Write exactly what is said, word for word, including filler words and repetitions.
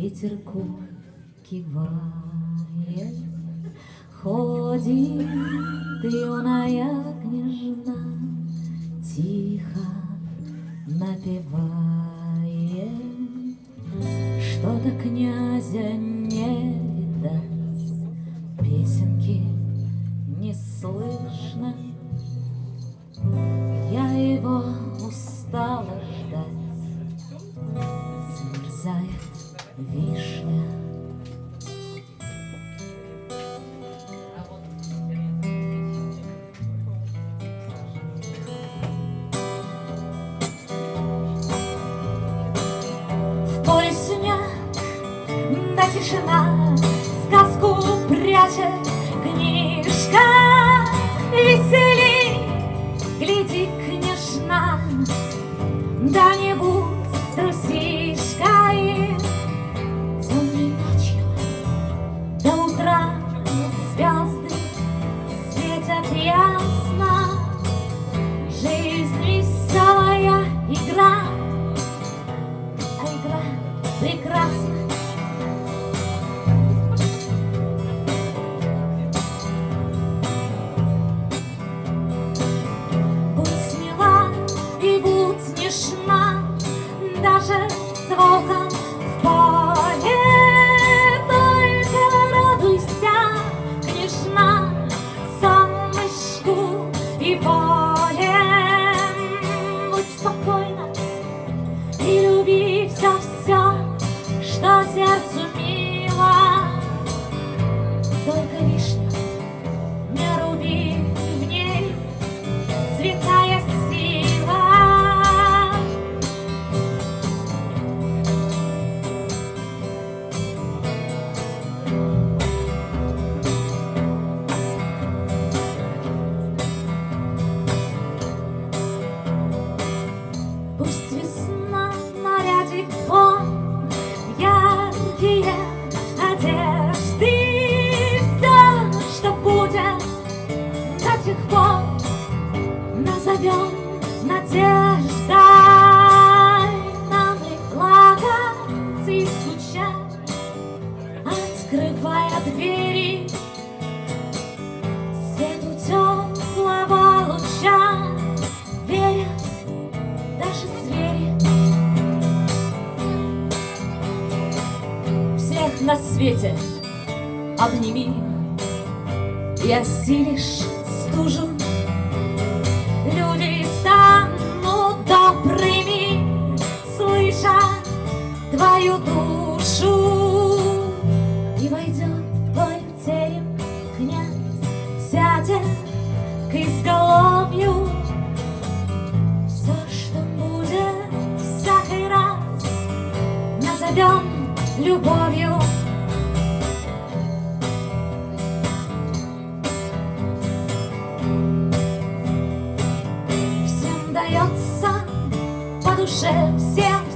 ветерку кивает. Ходит юная княжна, тихо напевает. Что-то князя не видать, песенки не слышно. Я его устала ждать, замерзает вишня. В поле снег, да тишина, сказку прячет книжка. Весели, гляди, княжна, да не будь трусишкой. Темной ночью до утра звезды светят ясно. Жизнь веселая игра, а игра прекрасна. Даже с волком в поле, только радуйся, княжна, солнышку и воле. Будь спокойна и люби все-все, что сердцу мило. Только вишню не руби, в ней святая сила. Пусть весна нарядит он яркие одежды, все, что будет до тех пор, назовем надеждой. Нам легла и стучат, открывая двери, свету теплого луча верят даже звери. Всех на свете обними и осилишь стужу. Люди станут добрыми, слыша твою душу. И войдет в твой терем князь, сядет к изголовью. Все, что будет всякий раз, назовем любовью. Всем дается по душе, всем